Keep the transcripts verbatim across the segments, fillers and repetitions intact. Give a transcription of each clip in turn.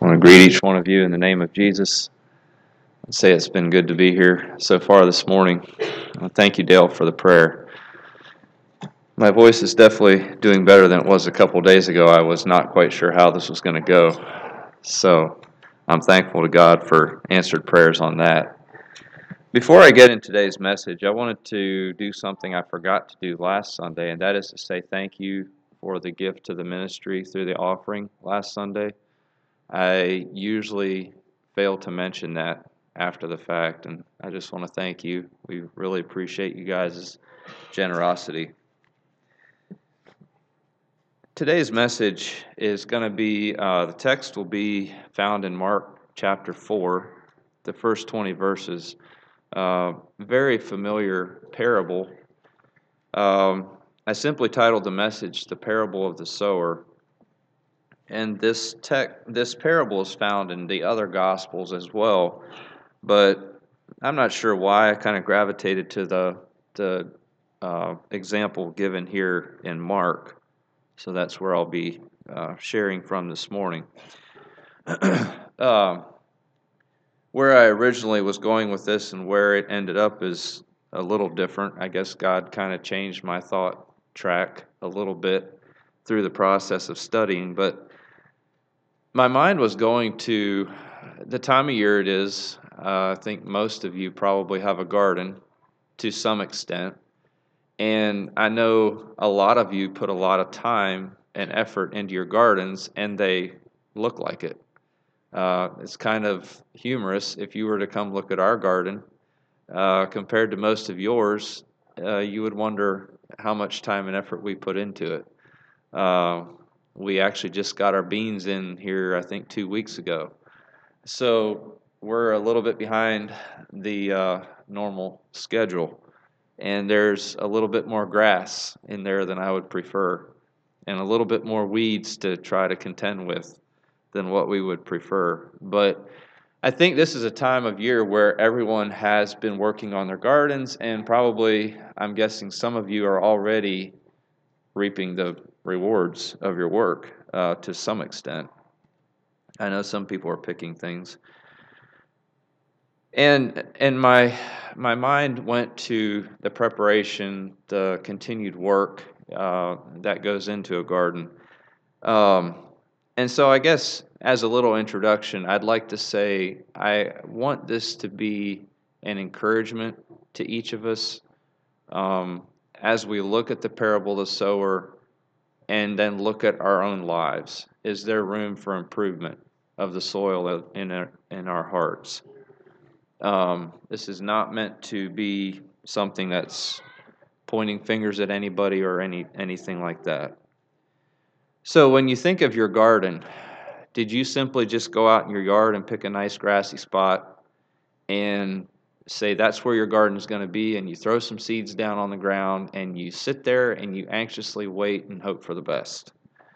I want to greet each one of you in the name of Jesus and say it's been good to be here so far this morning. Well, thank you, Dale, for the prayer. My voice is definitely doing better than it was a couple days ago. I was not quite sure how this was going to go. So I'm thankful to God for answered prayers on that. Before I get into today's message, I wanted to do something I forgot to do last Sunday, and that is to say thank you for the gift to the ministry through the offering last Sunday. I usually fail to mention that after the fact, and I just want to thank you. We really appreciate you guys' generosity. Today's message is going to be, uh, the text will be found in Mark chapter four, the first twenty verses. Uh, very familiar parable. Um, I simply titled the message, The Parable of the Sower. And this tech, this parable is found in the other Gospels as well, but I'm not sure why I kind of gravitated to the the uh, example given here in Mark, so that's where I'll be uh, sharing from this morning. uh, where I originally was going with this and where it ended up is a little different. I guess God kind of changed my thought track a little bit through the process of studying, but my mind was going to the time of year it is. Uh, I think most of you probably have a garden to some extent. And I know a lot of you put a lot of time and effort into your gardens, and they look like it. Uh, it's kind of humorous. If you were to come look at our garden, uh, compared to most of yours, uh, you would wonder how much time and effort we put into it. Uh, We actually just got our beans in here, I think, two weeks ago. So we're a little bit behind the uh, normal schedule. And there's a little bit more grass in there than I would prefer, and a little bit more weeds to try to contend with than what we would prefer. But I think this is a time of year where everyone has been working on their gardens, and probably, I'm guessing some of you are already reaping the rewards of your work uh, to some extent. I know some people are picking things. And and my my mind went to the preparation, the continued work uh, that goes into a garden. Um, and so I guess as a little introduction, I'd like to say I want this to be an encouragement to each of us um, as we look at the parable of the sower and then look at our own lives. Is there room for improvement of the soil in our, in our hearts? Um, this is not meant to be something that's pointing fingers at anybody or any anything like that. So when you think of your garden, did you simply just go out in your yard and pick a nice grassy spot and say that's where your garden is going to be, and you throw some seeds down on the ground and you sit there and you anxiously wait and hope for the best?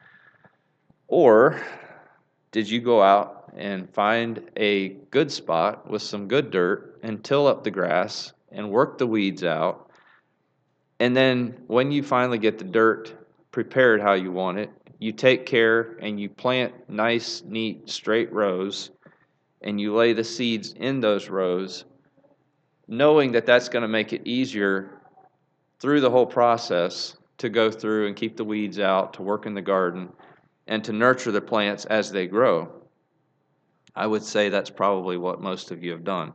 Or did you go out and find a good spot with some good dirt and till up the grass and work the weeds out? And then when you finally get the dirt prepared how you want it, you take care and you plant nice, neat, straight rows, and you lay the seeds in those rows, knowing that that's going to make it easier through the whole process to go through and keep the weeds out, to work in the garden, and to nurture the plants as they grow. I would say that's probably what most of you have done.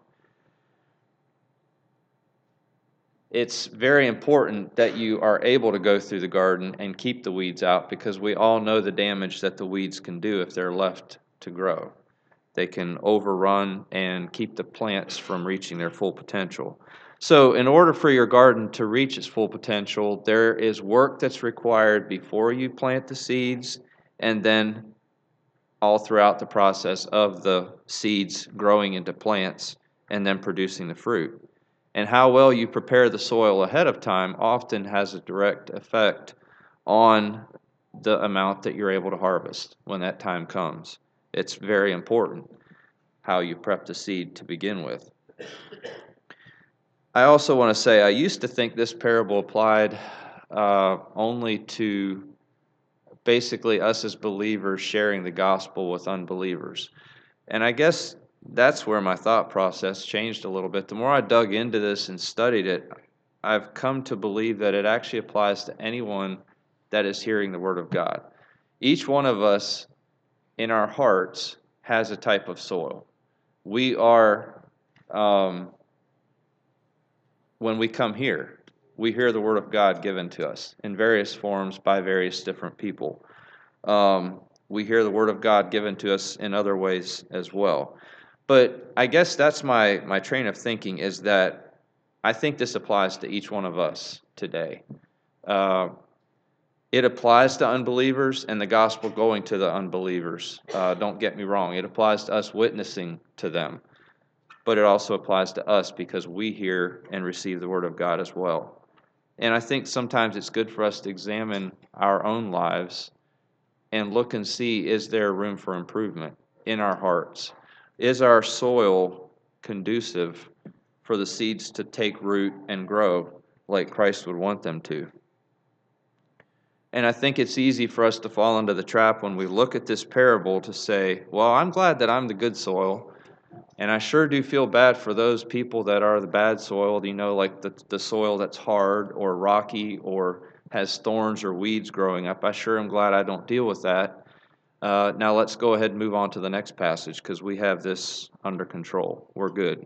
It's very important that you are able to go through the garden and keep the weeds out, because we all know the damage that the weeds can do if they're left to grow. They can overrun and keep the plants from reaching their full potential. So in order for your garden to reach its full potential, there is work that's required before you plant the seeds, and then all throughout the process of the seeds growing into plants and then producing the fruit. And how well you prepare the soil ahead of time often has a direct effect on the amount that you're able to harvest when that time comes. It's very important how you prep the seed to begin with. I also want to say I used to think this parable applied uh, only to basically us as believers sharing the gospel with unbelievers. And I guess that's where my thought process changed a little bit. The more I dug into this and studied it, I've come to believe that it actually applies to anyone that is hearing the Word of God. Each one of us in our hearts has a type of soil. We are, um, when we come here, we hear the Word of God given to us in various forms by various different people. Um, we hear the Word of God given to us in other ways as well. But I guess that's my, my train of thinking, is that I think this applies to each one of us today. Uh, it applies to unbelievers and the gospel going to the unbelievers. Uh, don't get me wrong. It applies to us witnessing to them. But it also applies to us because we hear and receive the Word of God as well. And I think sometimes it's good for us to examine our own lives and look and see, is there room for improvement in our hearts? Is our soil conducive for the seeds to take root and grow like Christ would want them to? And I think it's easy for us to fall into the trap when we look at this parable to say, well, I'm glad that I'm the good soil, and I sure do feel bad for those people that are the bad soil, you know, like the, the soil that's hard or rocky or has thorns or weeds growing up. I sure am glad I don't deal with that. Uh, now let's go ahead and move on to the next passage because we have this under control. We're good.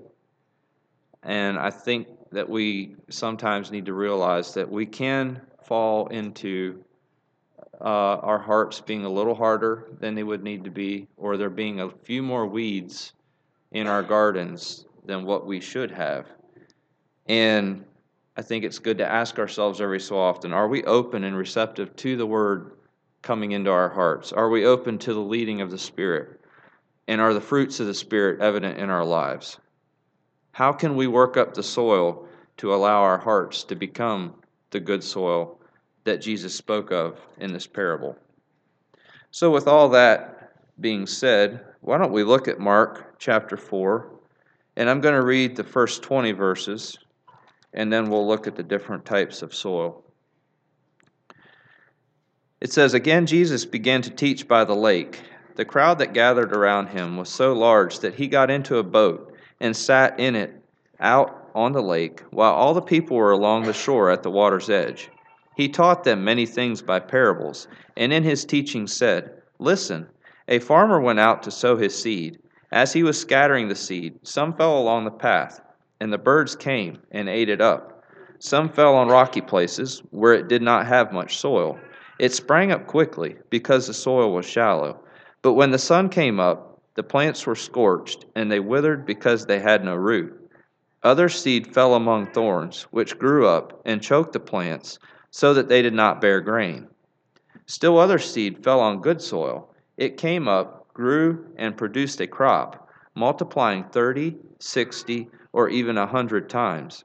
And I think that we sometimes need to realize that we can fall into uh, our hearts being a little harder than they would need to be, or there being a few more weeds in our gardens than what we should have. And I think it's good to ask ourselves every so often, are we open and receptive to the Word coming into our hearts? Are we open to the leading of the Spirit? And are the fruits of the Spirit evident in our lives? How can we work up the soil to allow our hearts to become the good soil that Jesus spoke of in this parable? So with all that being said, why don't we look at Mark chapter four, and I'm going to read the first twenty verses, and then we'll look at the different types of soil. It says, "Again Jesus began to teach by the lake. The crowd that gathered around him was so large that he got into a boat and sat in it out on the lake, while all the people were along the shore at the water's edge. He taught them many things by parables, and in his teaching said, 'Listen, a farmer went out to sow his seed. As he was scattering the seed, some fell along the path, and the birds came and ate it up. Some fell on rocky places, where it did not have much soil. It sprang up quickly, because the soil was shallow. But when the sun came up, the plants were scorched, and they withered because they had no root. Other seed fell among thorns, which grew up and choked the plants, so that they did not bear grain. Still other seed fell on good soil. It came up, grew, and produced a crop, multiplying thirty, sixty, or even a hundred times.'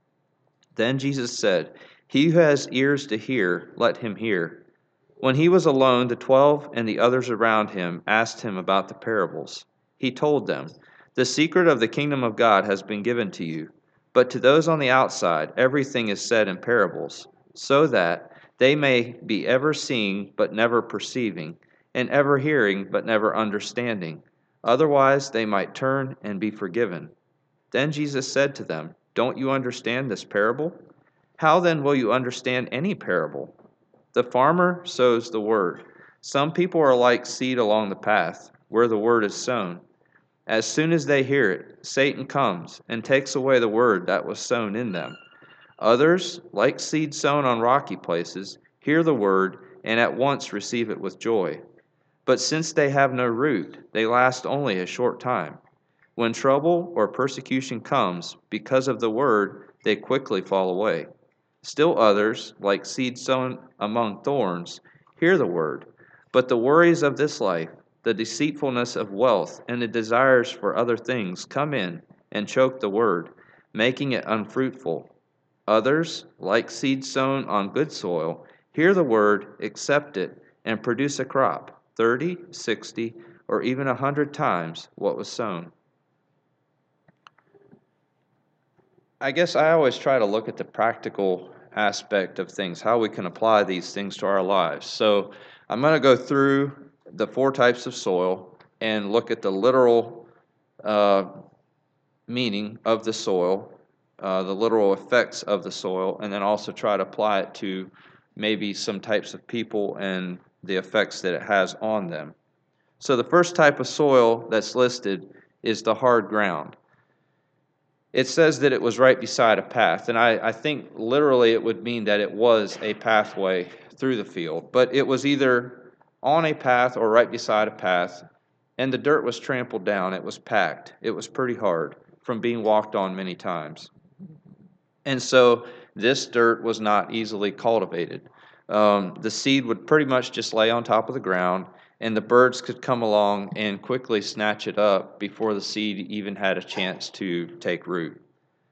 Then Jesus said, 'He who has ears to hear, let him hear.' When he was alone, the twelve and the others around him asked him about the parables. He told them, 'The secret of the kingdom of God has been given to you, but to those on the outside everything is said in parables, so that they may be ever seeing but never perceiving, and ever hearing but never understanding. Otherwise they might turn and be forgiven.' Then Jesus said to them, 'Don't you understand this parable? How then will you understand any parable? The farmer sows the word. Some people are like seed along the path, where the word is sown. As soon as they hear it, Satan comes and takes away the word that was sown in them. Others, like seed sown on rocky places, hear the word and at once receive it with joy. But since they have no root, they last only a short time. When trouble or persecution comes because of the word, they quickly fall away. Still others, like seed sown among thorns, hear the word, but the worries of this life, the deceitfulness of wealth, and the desires for other things come in and choke the word, making it unfruitful. Others, like seed sown on good soil, hear the word, accept it, and produce a crop, thirty, sixty, or even a hundred times what was sown." I guess I always try to look at the practical aspect of things, how we can apply these things to our lives. So I'm going to go through the four types of soil and look at the literal uh, meaning of the soil, uh, the literal effects of the soil, and then also try to apply it to maybe some types of people and the effects that it has on them. So the first type of soil that's listed is the hard ground. It says that it was right beside a path, and I, I think literally it would mean that it was a pathway through the field, but it was either on a path or right beside a path, and the dirt was trampled down. It was packed. It was pretty hard from being walked on many times. And so this dirt was not easily cultivated. Um, the seed would pretty much just lay on top of the ground, and the birds could come along and quickly snatch it up before the seed even had a chance to take root.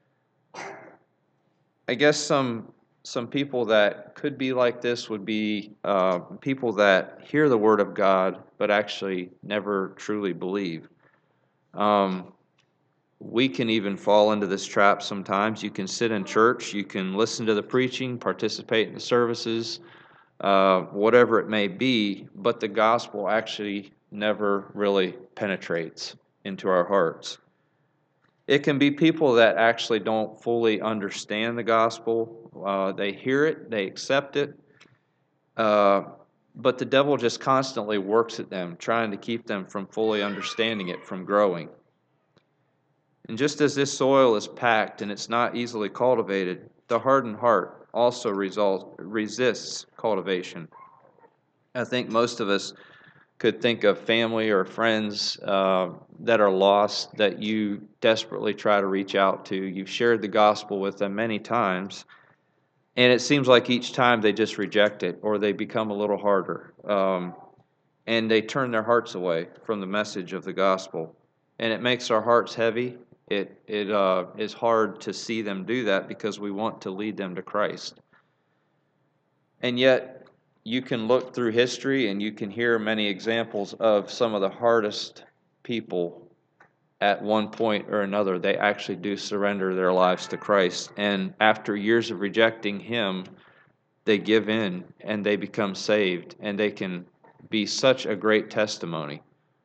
I guess some some people that could be like this would be uh, people that hear the Word of God but actually never truly believe. Um, we can even fall into this trap sometimes. You can sit in church, you can listen to the preaching, participate in the services, uh, whatever it may be, but the gospel actually never really penetrates into our hearts. It can be people that actually don't fully understand the gospel. Uh, they hear it, they accept it, uh, but the devil just constantly works at them, trying to keep them from fully understanding it, from growing. And just as this soil is packed and it's not easily cultivated, the hardened heart also result, resists cultivation. I think most of us could think of family or friends uh, that are lost that you desperately try to reach out to. You've shared the gospel with them many times, and it seems like each time they just reject it or they become a little harder. Um, and they turn their hearts away from the message of the gospel. And it makes our hearts heavy. It, it uh, is hard to see them do that because we want to lead them to Christ. And yet, you can look through history and you can hear many examples of some of the hardest people at one point or another. They actually do surrender their lives to Christ. And after years of rejecting Him, they give in and they become saved. And they can be such a great testimony.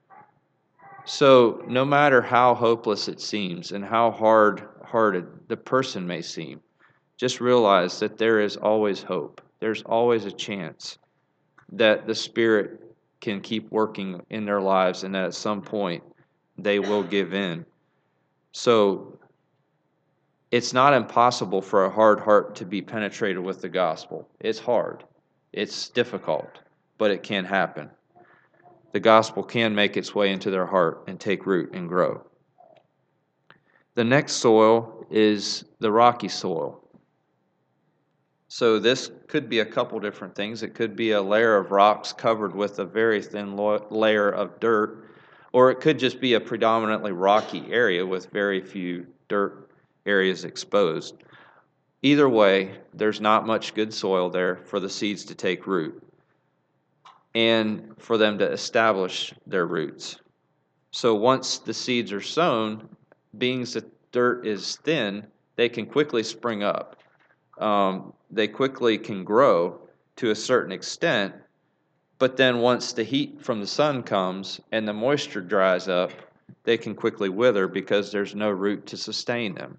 So, no matter how hopeless it seems and how hard-hearted the person may seem, just realize that there is always hope. There's always a chance that the Spirit can keep working in their lives and that at some point they will give in. So, it's not impossible for a hard heart to be penetrated with the gospel. It's hard. It's difficult, but it can happen. The gospel can make its way into their heart and take root and grow. The next soil is the rocky soil. So this could be a couple different things. It could be a layer of rocks covered with a very thin lo- layer of dirt, or it could just be a predominantly rocky area with very few dirt areas exposed. Either way, there's not much good soil there for the seeds to take root and for them to establish their roots. So once the seeds are sown, being that dirt is thin, they can quickly spring up. Um, they quickly can grow to a certain extent, but then once the heat from the sun comes and the moisture dries up, they can quickly wither because there's no root to sustain them.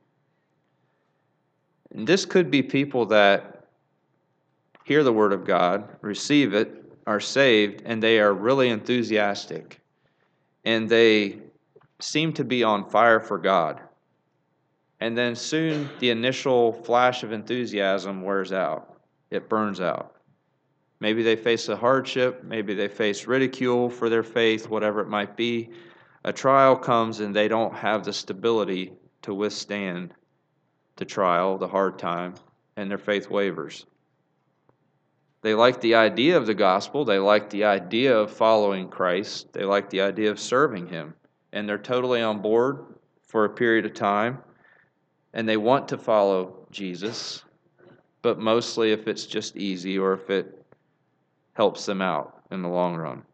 And this could be people that hear the Word of God, receive it, are saved, and they are really enthusiastic. And they seem to be on fire for God. And then soon the initial flash of enthusiasm wears out. It burns out. Maybe they face a hardship. Maybe they face ridicule for their faith, whatever it might be. A trial comes and they don't have the stability to withstand the trial, the hard time, and their faith wavers. They like the idea of the gospel. They like the idea of following Christ. They like the idea of serving Him. And they're totally on board for a period of time. And they want to follow Jesus, but mostly if it's just easy or if it helps them out in the long run.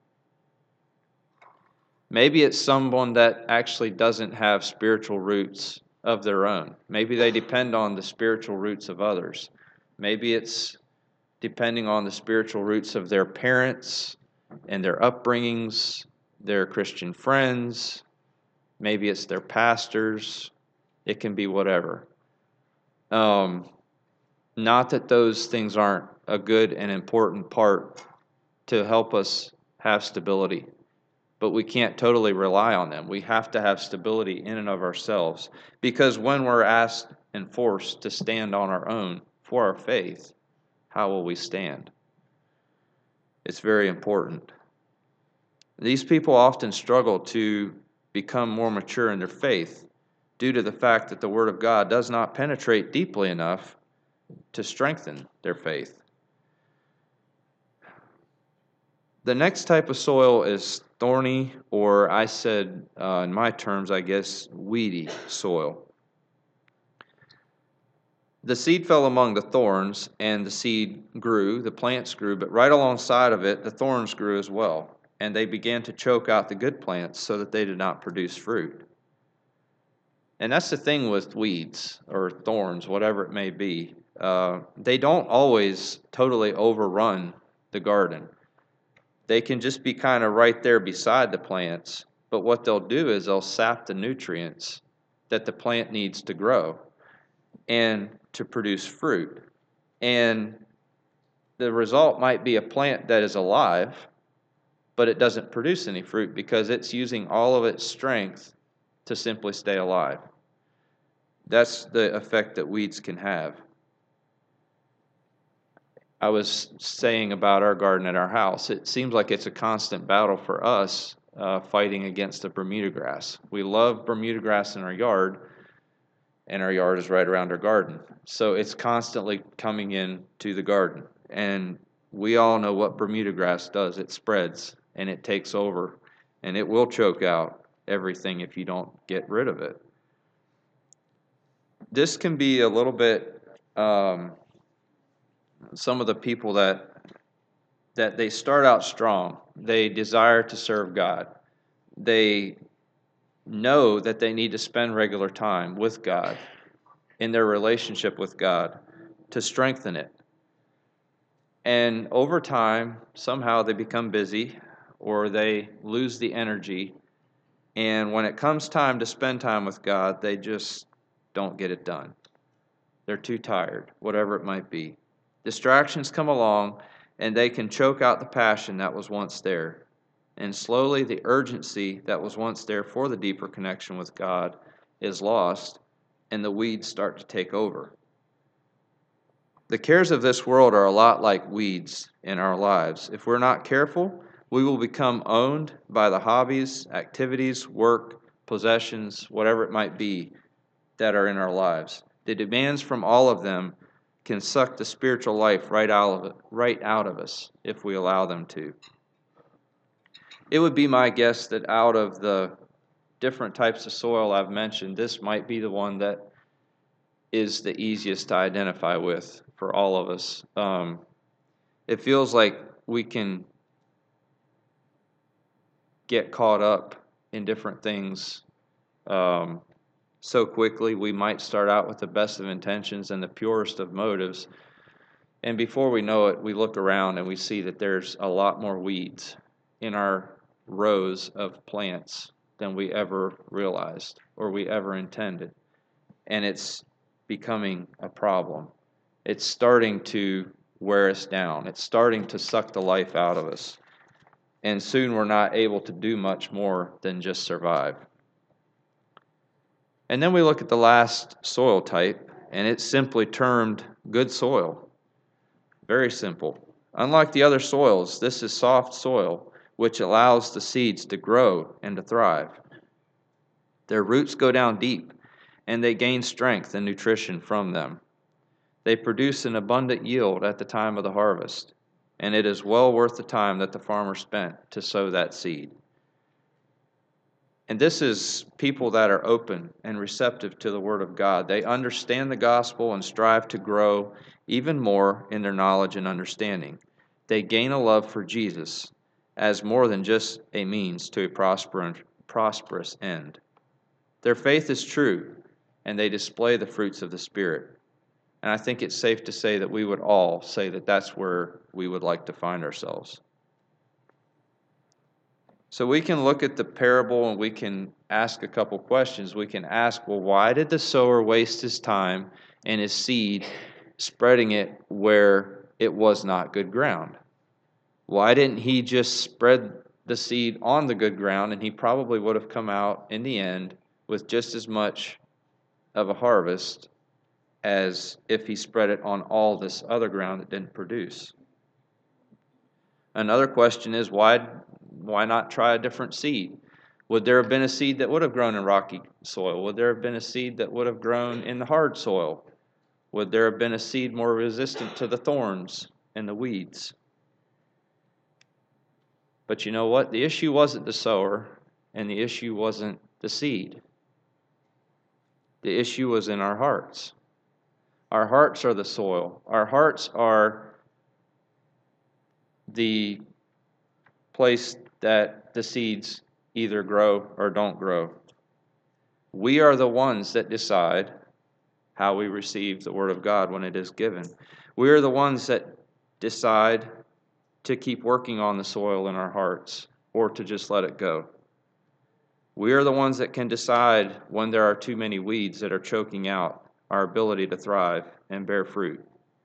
Maybe it's someone that actually doesn't have spiritual roots of their own. Maybe they depend on the spiritual roots of others. Maybe it's depending on the spiritual roots of their parents and their upbringings, their Christian friends. Maybe it's their pastors. It can be whatever. Um, not that those things aren't a good and important part to help us have stability, but we can't totally rely on them. We have to have stability in and of ourselves, because when we're asked and forced to stand on our own for our faith, how will we stand? It's very important. These people often struggle to become more mature in their faith due to the fact that the Word of God does not penetrate deeply enough to strengthen their faith. The next type of soil is thorny, or I said, uh, in my terms, I guess, weedy soil. The seed fell among the thorns, and the seed grew, the plants grew, but right alongside of it, the thorns grew as well, and they began to choke out the good plants so that they did not produce fruit. And that's the thing with weeds or thorns, whatever it may be. Uh, they don't always totally overrun the garden. They can just be kind of right there beside the plants, but what they'll do is they'll sap the nutrients that the plant needs to grow and to produce fruit. And the result might be a plant that is alive, but it doesn't produce any fruit because it's using all of its strength to simply stay alive. That's the effect that weeds can have. I was saying about our garden at our house, it seems like it's a constant battle for us uh, fighting against the Bermuda grass. We love Bermuda grass in our yard, and our yard is right around our garden. So it's constantly coming in to the garden. And we all know what Bermuda grass does. It spreads, and it takes over, and it will choke out everything if you don't get rid of it. This can be a little bit... Um, some of the people that that they start out strong. They desire to serve God. They know that they need to spend regular time with God in their relationship with God to strengthen it. And over time, somehow they become busy or they lose the energy. And when it comes time to spend time with God, they just don't get it done. They're too tired, whatever it might be. Distractions come along, and they can choke out the passion that was once there. And slowly, the urgency that was once there for the deeper connection with God is lost, and the weeds start to take over. The cares of this world are a lot like weeds in our lives. If we're not careful, we will become owned by the hobbies, activities, work, possessions, whatever it might be, that are in our lives. The demands from all of them can suck the spiritual life right out of it, right out of us if we allow them to. It would be my guess that out of the different types of soil I've mentioned, this might be the one that is the easiest to identify with for all of us. Um, it feels like we can get caught up in different things um, so quickly. We might start out with the best of intentions and the purest of motives, and before we know it, we look around and we see that there's a lot more weeds in our rows of plants than we ever realized or we ever intended. And it's becoming a problem. It's starting to wear us down. It's starting to suck the life out of us. And soon we're not able to do much more than just survive. And then we look at the last soil type, and it's simply termed good soil. Very simple. Unlike the other soils, this is soft soil, which allows the seeds to grow and to thrive. Their roots go down deep, and they gain strength and nutrition from them. They produce an abundant yield at the time of the harvest, and it is well worth the time that the farmer spent to sow that seed. And this is people that are open and receptive to the Word of God. They understand the gospel and strive to grow even more in their knowledge and understanding. They gain a love for Jesus as more than just a means to a prosperous end. Their faith is true, and they display the fruits of the Spirit. And I think it's safe to say that we would all say that that's where we would like to find ourselves. So we can look at the parable and we can ask a couple questions. We can ask, well, why did the sower waste his time and his seed spreading it where it was not good ground? Why didn't he just spread the seed on the good ground, and he probably would have come out in the end with just as much of a harvest as if he spread it on all this other ground that didn't produce? Another question is, why, why not try a different seed? Would there have been a seed that would have grown in rocky soil? Would there have been a seed that would have grown in the hard soil? Would there have been a seed more resistant to the thorns and the weeds? But you know what? The issue wasn't the sower, and the issue wasn't the seed. The issue was in our hearts. Our hearts are the soil. Our hearts are the place that the seeds either grow or don't grow. We are the ones that decide how we receive the Word of God when it is given. We are the ones that decide to keep working on the soil in our hearts or to just let it go. We are the ones that can decide when there are too many weeds that are choking out our ability to thrive and bear fruit.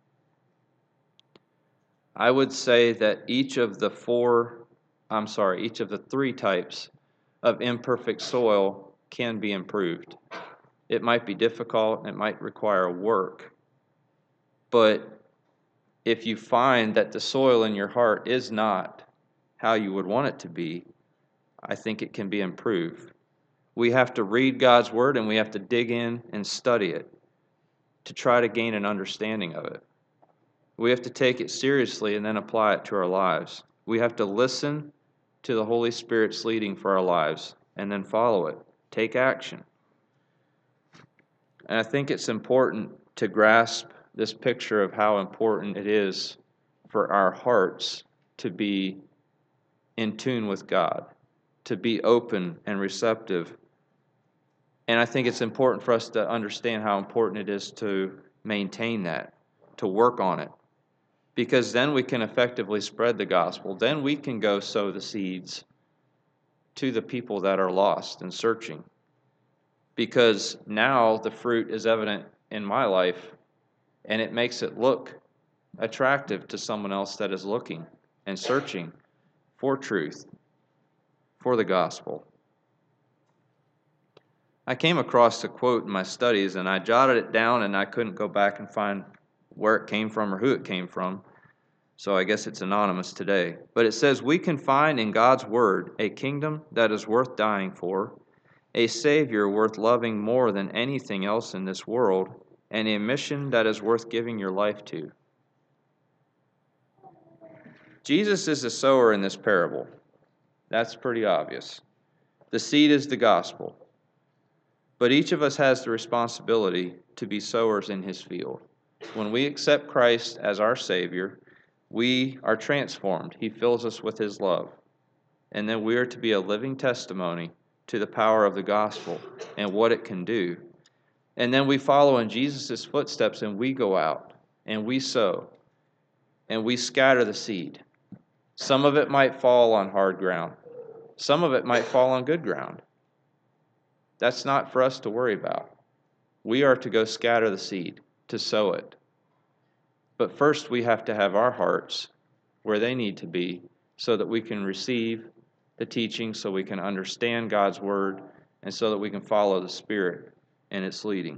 I would say that each of the four, I'm sorry, each of the three types of imperfect soil can be improved. It might be difficult, it might require work, but if you find that the soil in your heart is not how you would want it to be, I think it can be improved. We have to read God's Word and we have to dig in and study it to try to gain an understanding of it. We have to take it seriously and then apply it to our lives. We have to listen to the Holy Spirit's leading for our lives and then follow it. Take action. And I think it's important to grasp this picture of how important it is for our hearts to be in tune with God, to be open and receptive. And I think it's important for us to understand how important it is to maintain that, to work on it, because then we can effectively spread the gospel. Then we can go sow the seeds to the people that are lost and searching, because now the fruit is evident in my life, and it makes it look attractive to someone else that is looking and searching for truth, for the gospel. I came across a quote in my studies, and I jotted it down, and I couldn't go back and find where it came from or who it came from, so I guess it's anonymous today. But it says, "We can find in God's Word a kingdom that is worth dying for, a Savior worth loving more than anything else in this world, and a mission that is worth giving your life to." Jesus is the sower in this parable. That's pretty obvious. The seed is the gospel. But each of us has the responsibility to be sowers in his field. When we accept Christ as our Savior, we are transformed. He fills us with his love. And then we are to be a living testimony to the power of the gospel and what it can do. And then we follow in Jesus' footsteps, and we go out and we sow and we scatter the seed. Some of it might fall on hard ground. Some of it might fall on good ground. That's not for us to worry about. We are to go scatter the seed, to sow it. But first we have to have our hearts where they need to be so that we can receive the teaching, so we can understand God's Word, and so that we can follow the Spirit and its leading.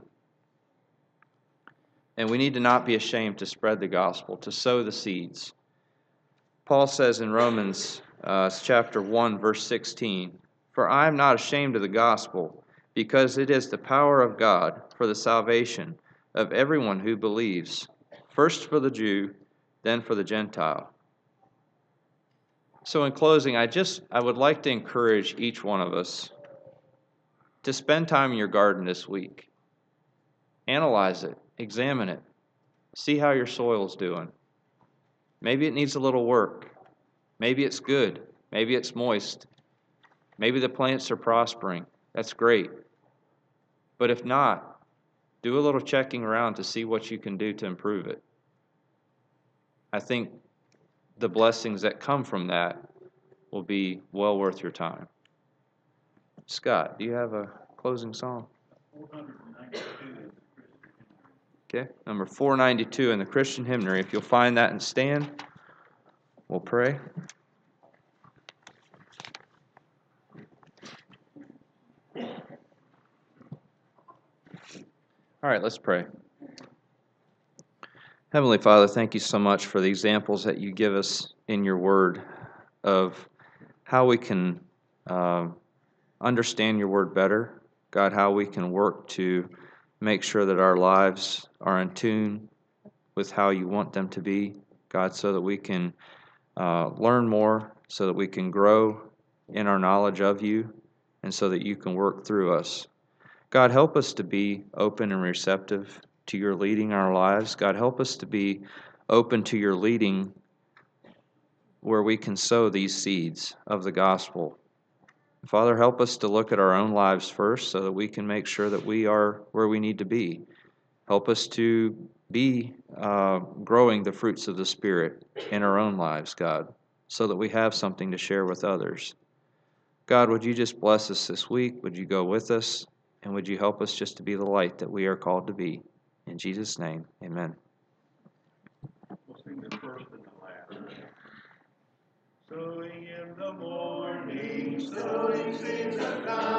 And we need to not be ashamed to spread the gospel, to sow the seeds. Paul says in Romans uh, chapter one, verse sixteen, "For I am not ashamed of the gospel, because it is the power of God for the salvation of everyone who believes, first for the Jew, then for the Gentile." So in closing, I just I would like to encourage each one of us to spend time in your garden this week. Analyze it, examine it, see how your soil's doing. Maybe it needs a little work. Maybe it's good. Maybe it's moist. Maybe the plants are prospering. That's great. But if not, Do a little checking around to see what you can do to improve it. I think the blessings that come from that will be well worth your time. Scott, do you have a closing song? Okay, number four ninety-two in the Christian Hymnary. If you'll find that and stand, we'll pray. All right, let's pray. Heavenly Father, thank you so much for the examples that you give us in your word of how we can uh, understand your word better. God, how we can work to make sure that our lives are in tune with how you want them to be, God, so that we can uh, learn more, so that we can grow in our knowledge of you, and so that you can work through us. God, help us to be open and receptive to your leading our lives. God, help us to be open to your leading where we can sow these seeds of the gospel. Father, help us to look at our own lives first so that we can make sure that we are where we need to be. Help us to be uh, growing the fruits of the Spirit in our own lives, God, so that we have something to share with others. God, would you just bless us this week? Would you go with us? And would you help us just to be the light that we are called to be? In Jesus' name, amen. We'll sing the first and the last. Sowing in the morning, sowing seeds of God.